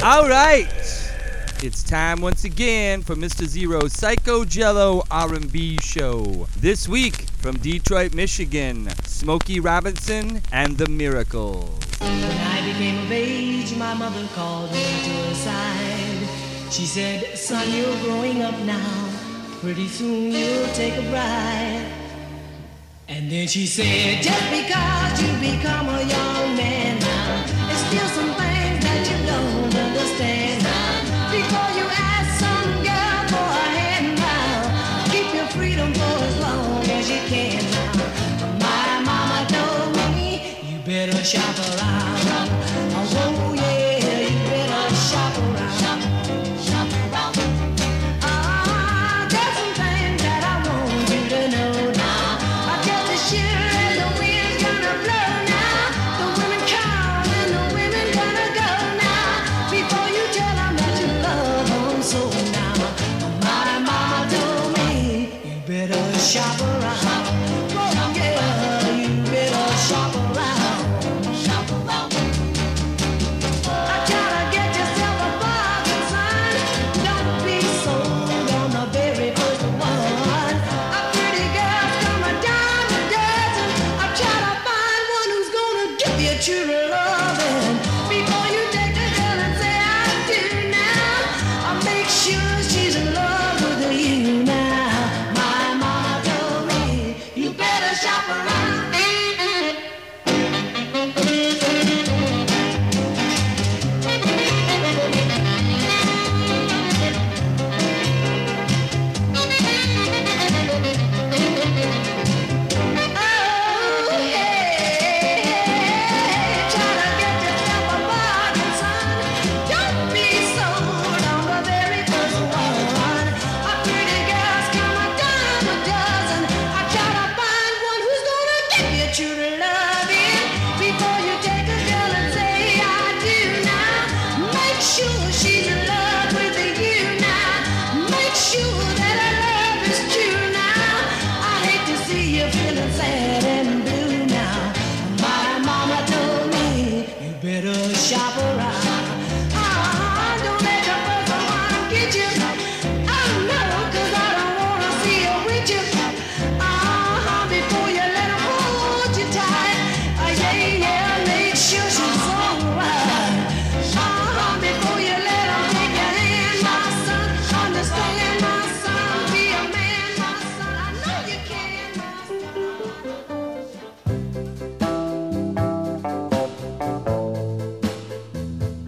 All right. It's time once again for Mr. Zero's Psycho Jello R&B show. This week from Detroit, Michigan, Smokey Robinson and the Miracles. When I became of age, my mother called me to her side. She said, son, you're growing up now. Pretty soon you'll take a bride. And then she said, just because you become a young man now, there's still some things that you don't understand now. Before you ask some girl for a hand now, keep your freedom for as long as you can now. My mama told me, you better shop around. Oh yeah, you better shop around. Shop around. There's some things that I want you to know now. I tell the sure as the wind's gonna blow now. The women come and the women gonna go now. Before you tell them that you love them so now. My mama told me, you better shop around. Oh yeah, you better shop around. Shop around. I try to get yourself a bargain, son. Don't be sold on the very first one. A pretty girl's come a dime a dozen. I try to find one who's gonna give you true loving. Before you take the girl and say I do now, I'll make sure she's in love with you now. My mama told me, you better shop around. She's in love with you now. Make sure that her love is true now. I hate to see you feeling sad and blue now. My mama told me you better shop around. Don't let the first one get you. No, 'cause I don't wanna see you with you. Before you let her hold you tight. Yeah, make sure she's alright. Before you let her take your hand, my son. Understand, my son. Be a man, my son. I know you can, my son.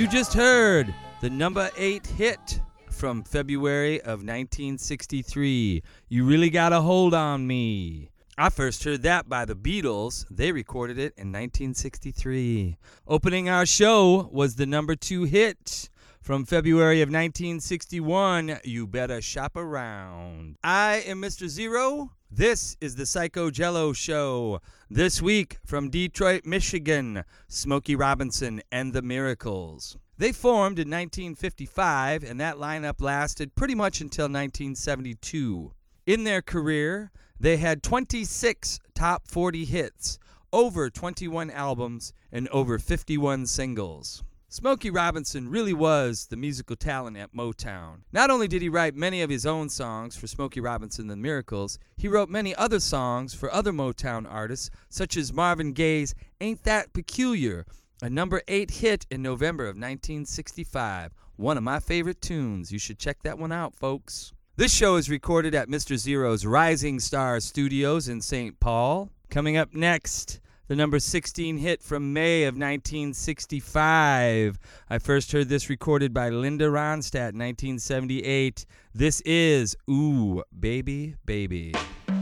just heard the number 8 hit from February of 1963, You Really Got a Hold on Me. I first heard that by the Beatles. They recorded it in 1963. Opening our show was the number 2 hit from February of 1961, You Better Shop Around. I am Mr. Zero. This is the Psycho Jello Show. This week from Detroit, Michigan, Smokey Robinson and the Miracles. They formed in 1955, and that lineup lasted pretty much until 1972. In their career, they had 26 top 40 hits, over 21 albums, and over 51 singles. Smokey Robinson really was the musical talent at Motown. Not only did he write many of his own songs for Smokey Robinson and the Miracles, he wrote many other songs for other Motown artists, such as Marvin Gaye's Ain't That Peculiar, a number 8 hit in November of 1965. One of my favorite tunes. You should check that one out, folks. This show is recorded at Mr. Zero's Rising Star Studios in St. Paul. Coming up next, the number 16 hit from May of 1965. I first heard this recorded by Linda Ronstadt in 1978. This is Ooh, Baby, Baby.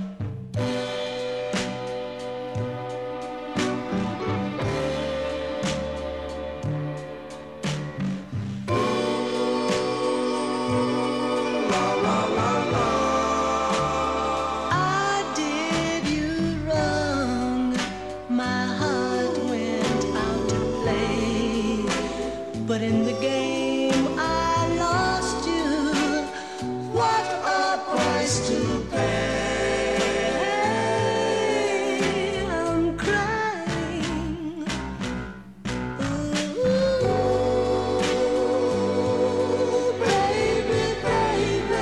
But in the game I lost you. What a price to pay. I'm crying. Ooh, baby, baby.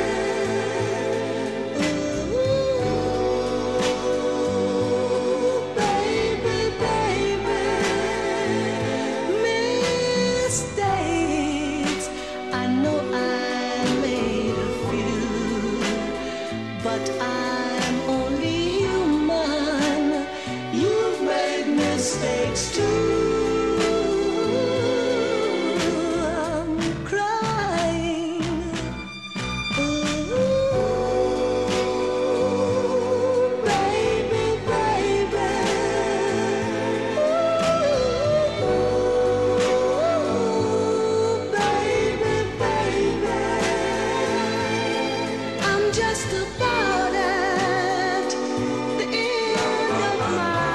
Ooh, baby, baby. Mistakes, I know I made a few, but I'm only human. You've made mistakes too. I'm crying. Ooh, baby, baby. I'm just about at the end of my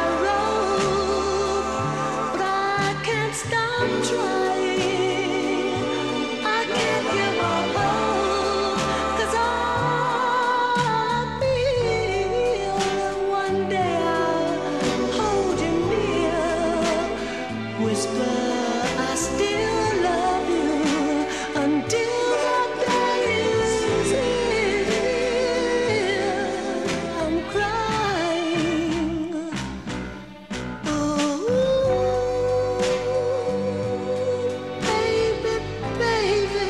rope, but I can't stop trying. I can't give up hope, 'cause I feel that one day I'll hold you near, whisper I still love you until that day is here. I'm crying. Ooh, baby, baby.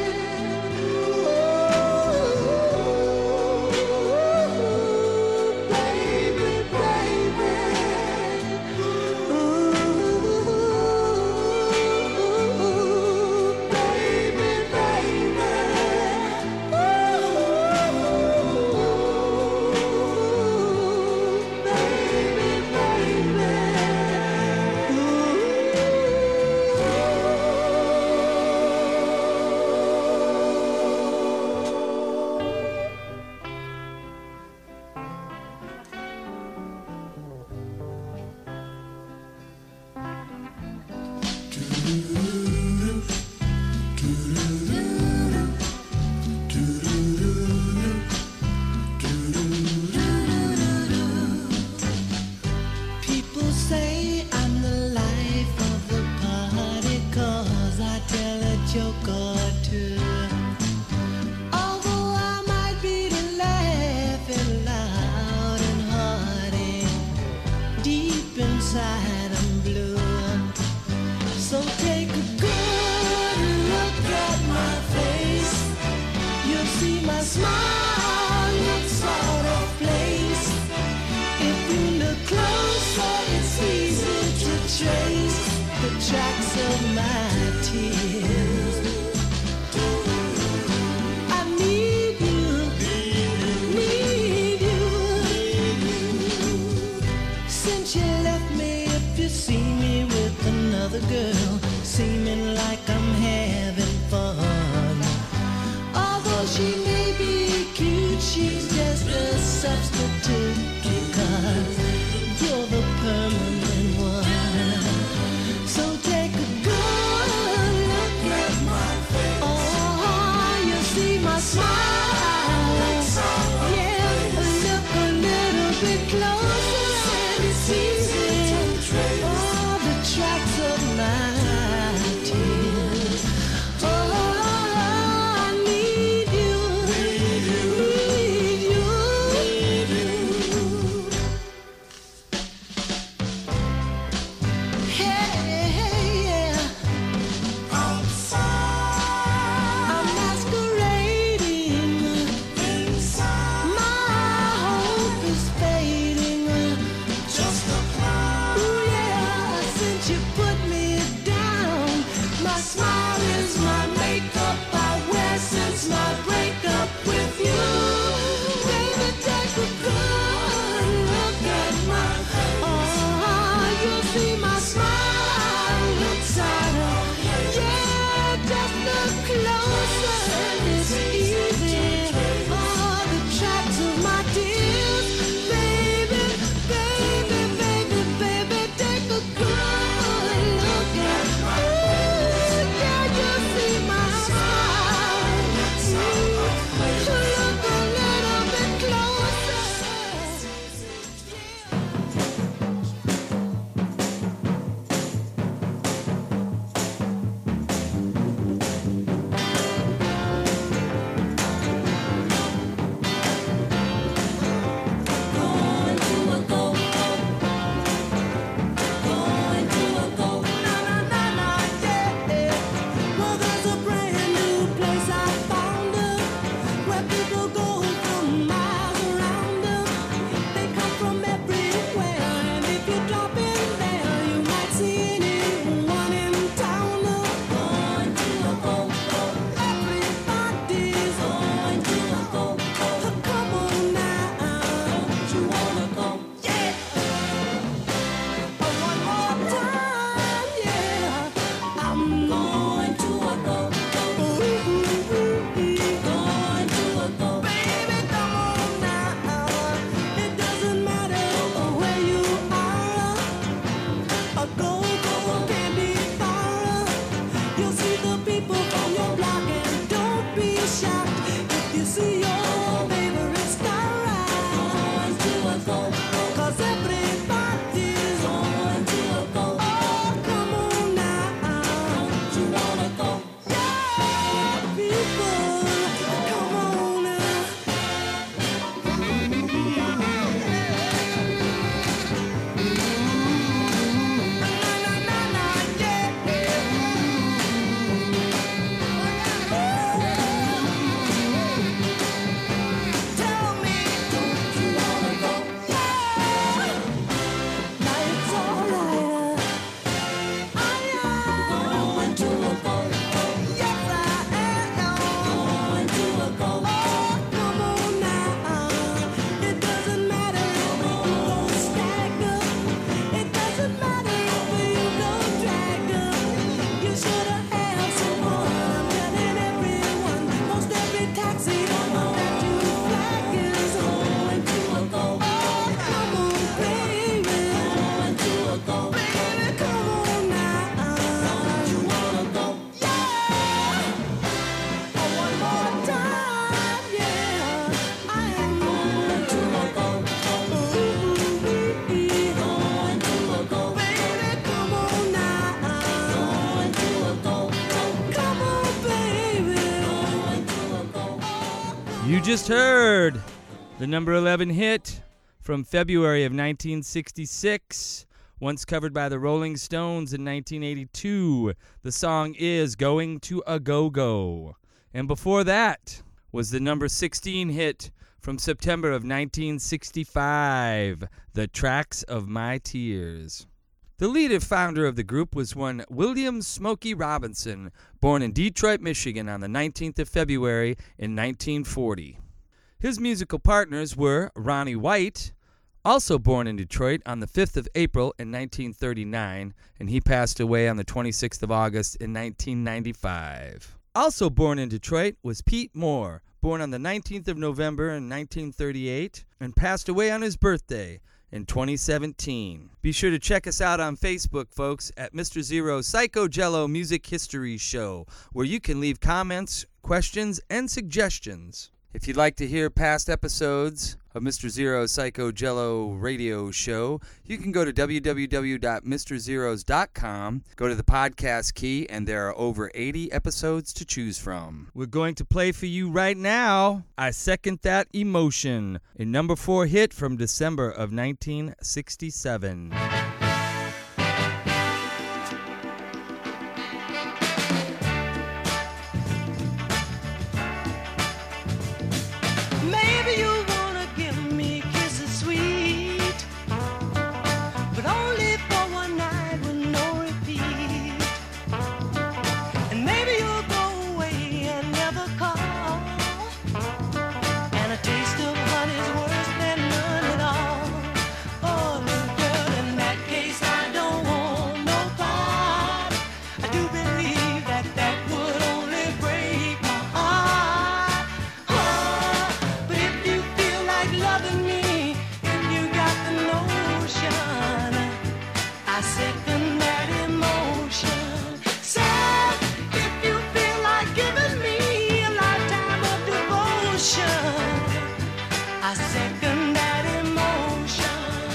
Ooh, baby, baby. Ooh, baby, baby. Ooh, baby, People say I'm the life of the party, 'cause I tell a joke or two. Although I might be laughing loud and hearty, deep inside I'm blue. So take a good look at my face. You'll see my smile looks out of place. If you look closer, it's easy to trace the tracks of my tears. tears. I need you, need you. Since you left me, if you see me with another girl, seeming like I'm having fun. Although she may be cute, she's just a substitute, because you're the permanent one. So take a good look at my face. Oh, you see my smile. Yeah, look a little bit closer and it's easy. Oh, the tracks of my tears. Oh, I need you, need you. Hey, yeah. I'm masquerading. My hope is fading. Just a cloud. Ooh, yeah. Since you put me down, my smile is my makeup I wear since my breakup with you. Baby, take a good look at my face. Oh, you'll see my smile inside of. Yeah, just look closer and it's easy. Oh, the tracks of my tears. Baby, baby, baby, baby, take a good look at my face. Yeah, you'll see my smile. Look a little bit closer. Going to a go-go. Going to a go. Na-na-na-na, yeah. Well, there's a brand new place I found where people go from miles around. They come from everywhere, and if you drop in there, you might see anyone in town. Going to a go-go. Everybody's going to a go-go. Come on now, don't you wanna go? Yeah. One more time, yeah. I'm going to a go-go. Going to a go. Baby, come on now. It doesn't matter where you are. A go-go can be far. You'll see the people from your block, and don't be shocked if you see your favorite star. Going to a go-go. 'Cause everybody's going to a go. Oh, come on now. Don't you wanna go? Yeah, people, come on now. Na-na-na-na, yeah. Tell me, don't you wanna go? Yeah. Now it's alright. I am going to a go-go. Yes, I am going to a go-go. Oh, come on now. It doesn't matter if you go stagger. It doesn't matter if you go dragger. You should have had someone. I'm telling everyone. Most every taxi that you flag is going to a go. Oh, come on, baby. Going to a go. Baby, come on now. Don't you wanna go? Yeah. Oh, one more time, yeah. I am going to a go. Going to a go. Baby, come on now. Going to a go. Come on, baby. Going to a go. You just heard the number 11 hit from February of 1966, once covered by the Rolling Stones in 1982. The song is Going to a Go-Go. And before that was the number 16 hit from September of 1965, The Tracks of My Tears. The lead and founder of the group was one William Smokey Robinson, born in Detroit, Michigan on the 19th of February in 1940. His musical partners were Ronnie White, also born in Detroit on the 5th of April in 1939, and he passed away on the 26th of August in 1995. Also born in Detroit was Pete Moore, born on the 19th of November in 1938, and passed away on his birthday in 2017. Be sure to check us out on Facebook, folks, at Mr. Zero's Psycho Jello Music History Show, where you can leave comments, questions, and suggestions. If you'd like to hear past episodes of Mr. Zero's Psycho Jello radio show, you can go to www.mrzeros.com, go to the podcast key, and there are over 80 episodes to choose from. We're going to play for you right now, I Second That Emotion, a number 4 hit from December of 1967. Maybe you wanna give me kisses sweet, but only for one night with no repeat. And maybe you'll go away and never call, and a taste of honey's worse than none at all. Oh, little girl, in that case I don't want no part. I do believe that that would only break my heart. But if you feel like loving me, if you got the notion, I second that emotion. So if you feel like giving me a lifetime of devotion, I second that emotion.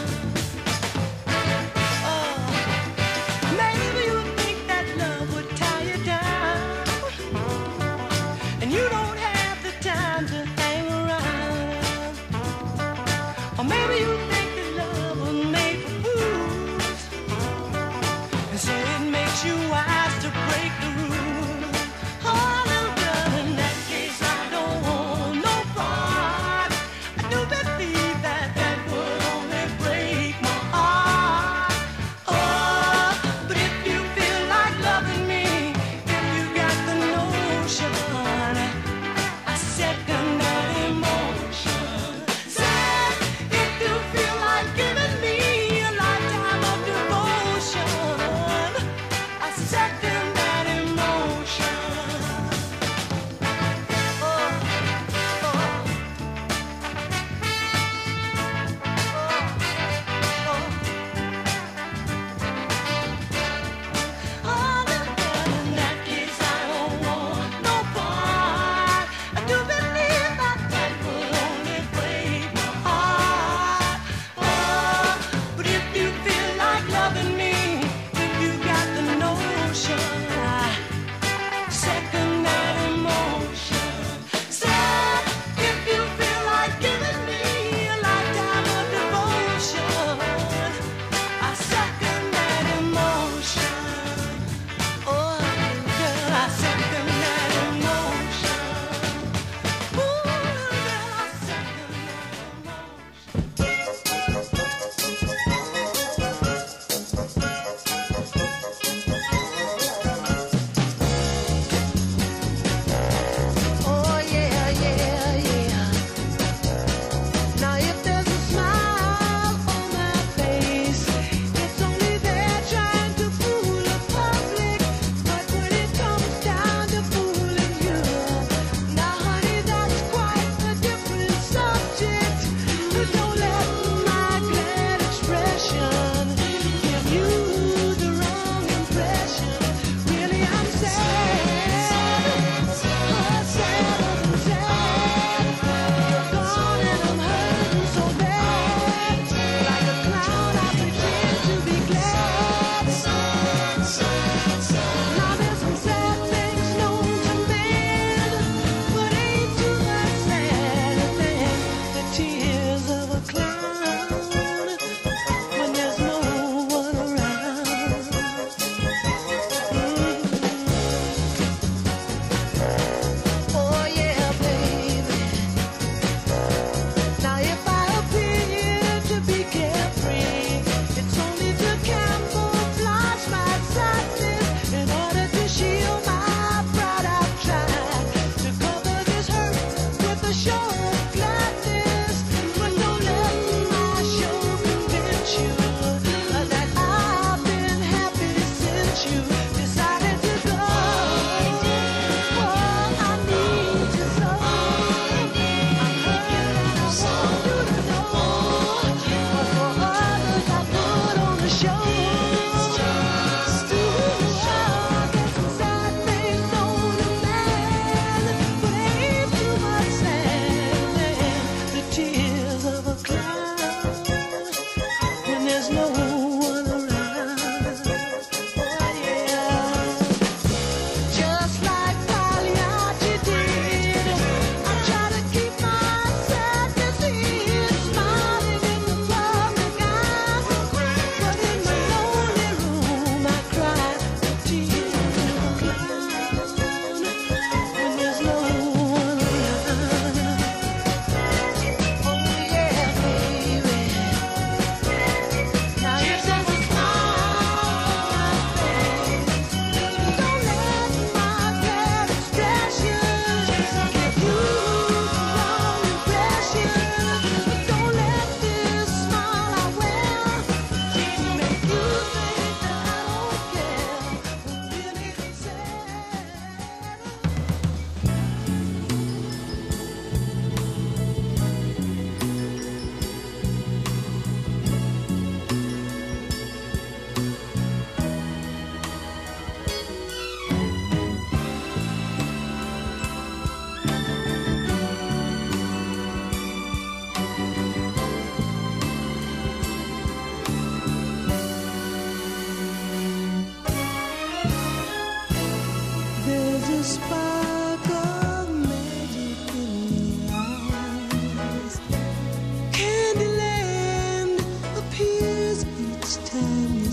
Oh, maybe you think that love would tie you down, and you don't have the time to hang around. Or maybe you think that love was made for fools,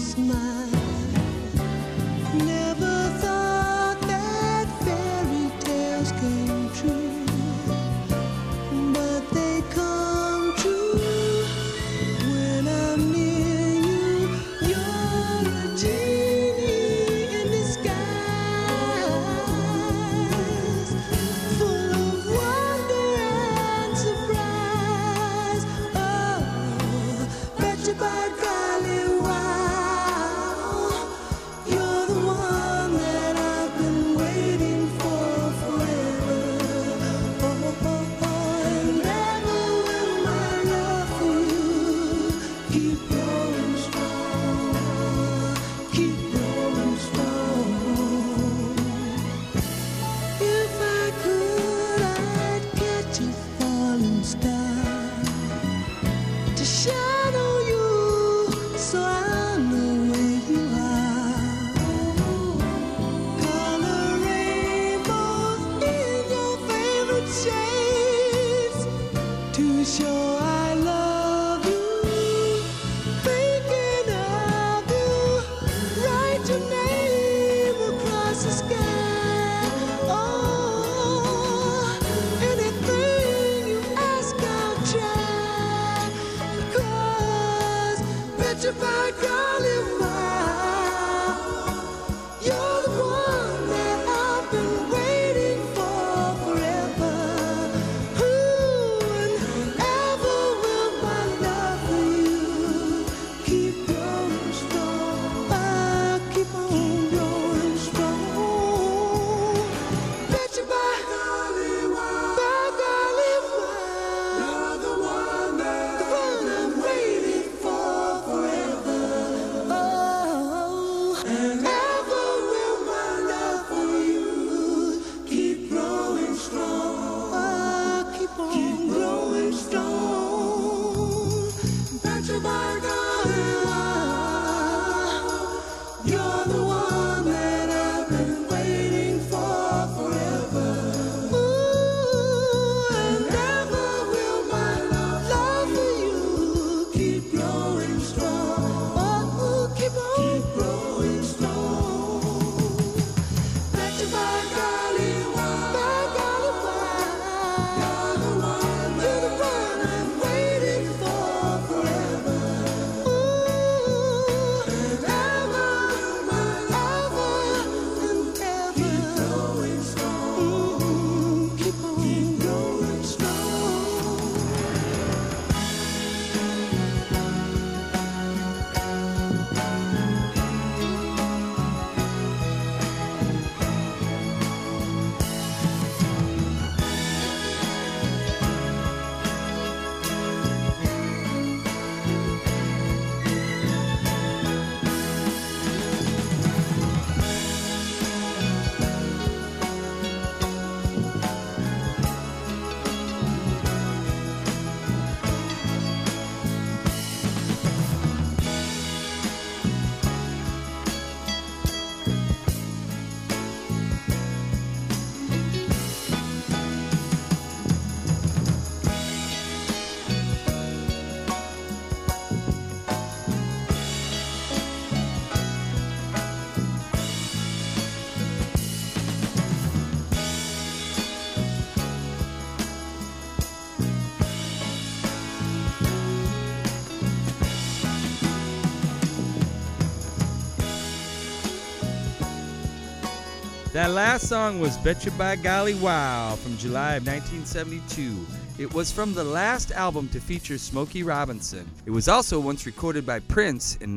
smile. Never thought that fairy tales came true, but they come true when I'm near you. You're a genie in disguise, full of wonder and surprise. Oh, bet you by golly, wow, you're the one that I've been waiting for forever. Oh, oh, oh, and ever will my love for you keep growing strong, keep growing strong. If I could, I'd catch a falling star to shadow you so I'll know where you are. Color rainbows in your favorite shades to show I love you. Thinking of you, write your name across the sky. Oh, anything you ask, I'll try. 'Cause bet you by golly, wow, you're the one that I've been waiting for forever. Ooh, and ever will my love for you keep growing strong. I'll keep on growing strong. Bet you by golly, wow, you're the one that I'm waiting for forever. Oh, and ever will my love for you keep growing strong. Oh, keep on growing strong. Bet you by golly, wow, you're the one that I've been waiting for forever. Ooh, and ever will my love for you keep growing strong. Oh, keep growing strong. Bet you by golly, wow, you're the one I'm waiting for forever. Ooh, and ever will my ever and ever keep growing strong. Keep on growing strong. That last song was Betcha by Golly Wow from July of 1972. It was from the last album to feature Smokey Robinson. It was also once recorded by Prince in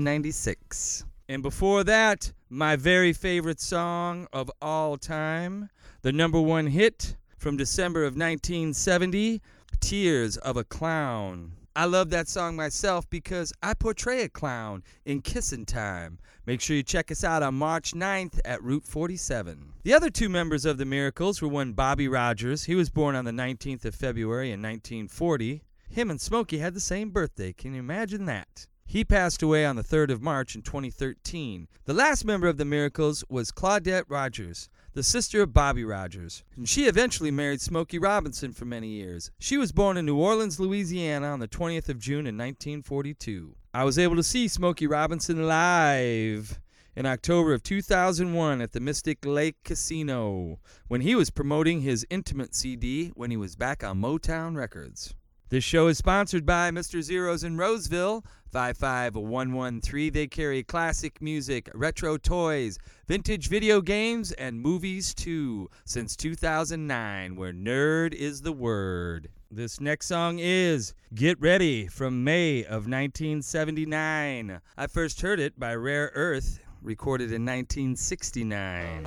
1996. And before that, my very favorite song of all time, the #1 hit from December of 1970, Tears of a Clown. I love that song myself because I portray a clown in Kissin' Time. Make sure you check us out on March 9th at Route 47. The other two members of the Miracles were one Bobby Rogers. He was born on the 19th of February in 1940. Him and Smokey had the same birthday. Can you imagine that? He passed away on the 3rd of March in 2013. The last member of the Miracles was Claudette Rogers, the sister of Bobby Rogers, and she eventually married Smokey Robinson for many years. She was born in New Orleans, Louisiana on the 20th of June in 1942. I was able to see Smokey Robinson live in October of 2001 at the Mystic Lake Casino when he was promoting his Intimate CD when he was back on Motown Records. This show is sponsored by Mr. Zeros in Roseville, 55113. They carry classic music, retro toys, vintage video games, and movies too, since 2009, where nerd is the word. This next song is Get Ready from May of 1979. I first heard it by Rare Earth, recorded in 1969.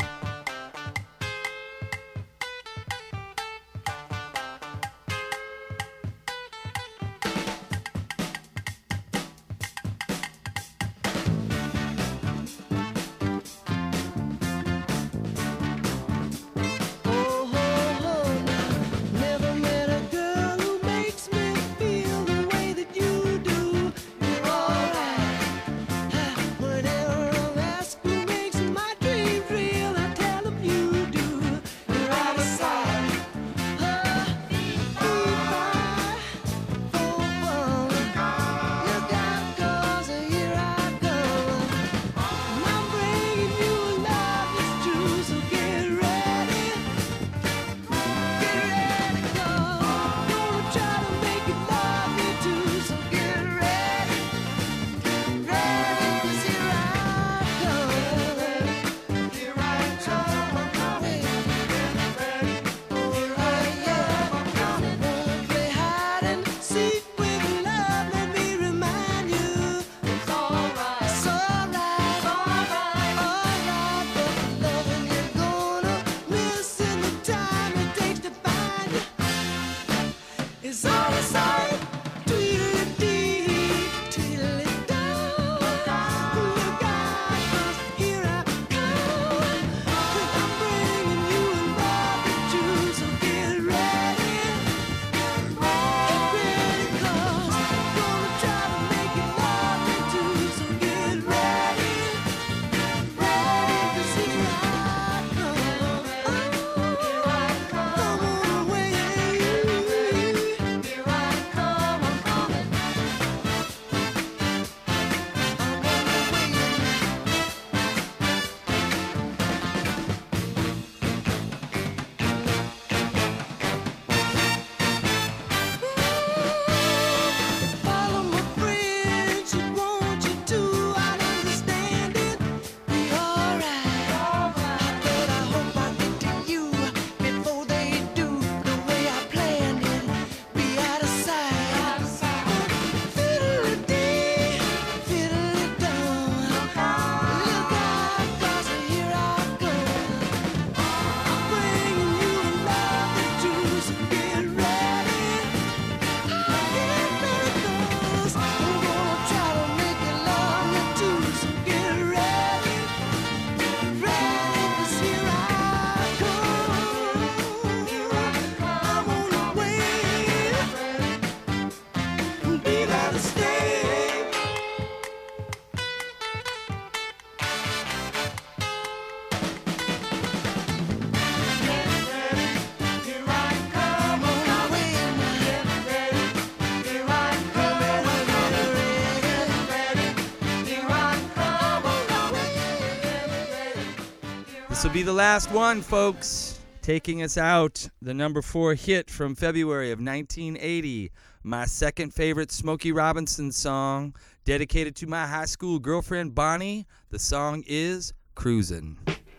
This will be the last one, folks. Taking us out, the number 4 hit from February of 1980. My second favorite Smokey Robinson song, dedicated to my high school girlfriend Bonnie. The song is Cruisin'.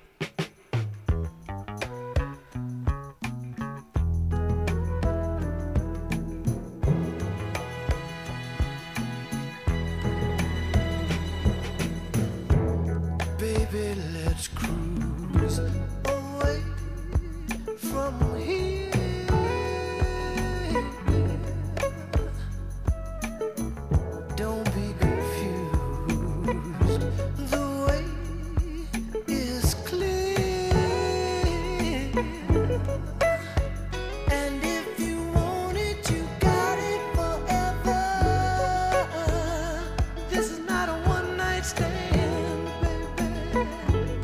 Baby, let's cruise away from here. Don't be confused, the way is clear. And if you want it, you got it forever. This is not a one-night stand, baby.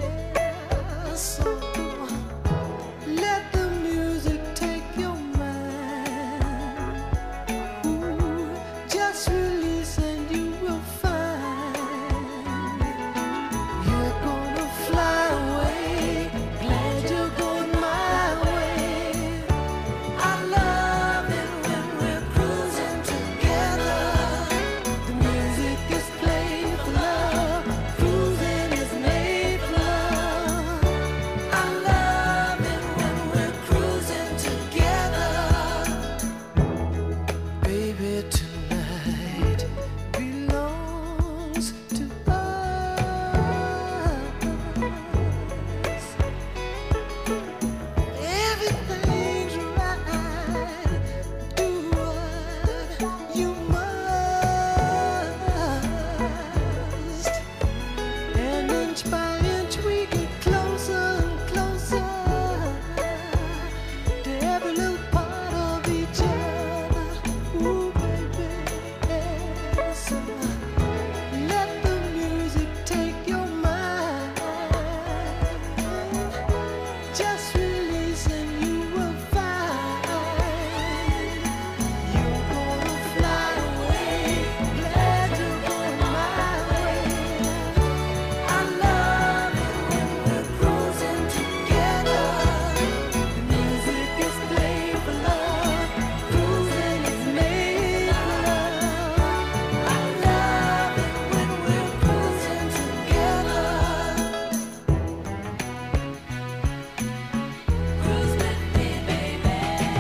Inch by inch we get closer and closer to every little part of each other. Ooh, baby, so let the music take your mind. Just release and you will find you're gonna fly away. Glad you're going my way. I love it when we're cruising together. The music is played for love. Cruising is made for love. I love it when we're cruising together. Cruise with me, baby.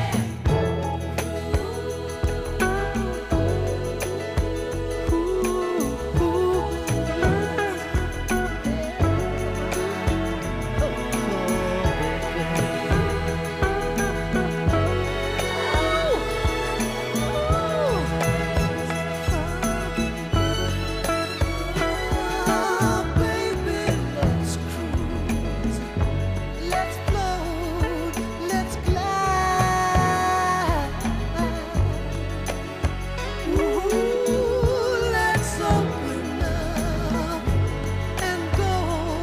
Baby, let's cruise. Let's float. Let's glide. Ooh, let's open up and go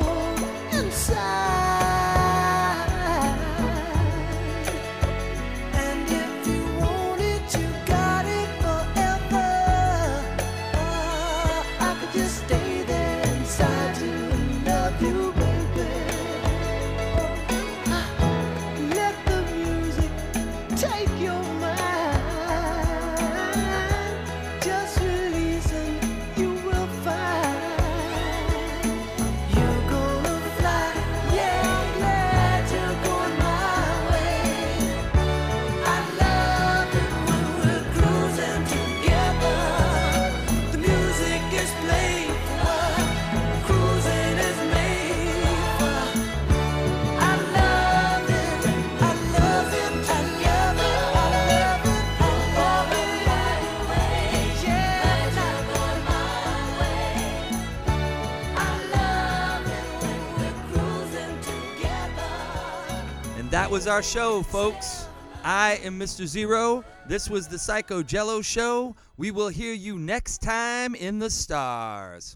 inside. And if you want it, you got it forever. I could just stay there inside you and love you, baby. Let the music take your mind. Just release and you will find you're gonna fly. Yeah, I'm glad you're going my way. I love it when we're cruising together. The music is played for, cruising is made for. I love it, I love it together. I love it, I love it right away. Yeah, you're going my way. I love it when we're cruising together. And that was our show, folks. I am Mr. Zero. This was the Psycho Jello Show. We will hear you next time in the stars.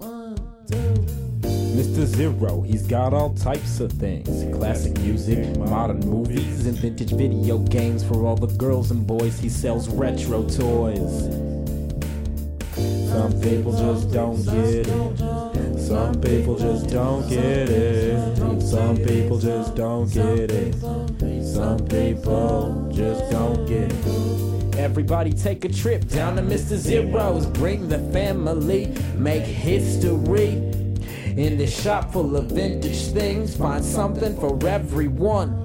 Mr. Zero, he's got all types of things. Classic music, modern movies, and vintage video games. For all the girls and boys, he sells retro toys. Some people just don't get it. Some people just don't get it. Some people just don't get it. Some people just don't get it. Everybody take a trip down to Mr. Zero's. Bring the family, make history. In this shop full of vintage things, find something for everyone.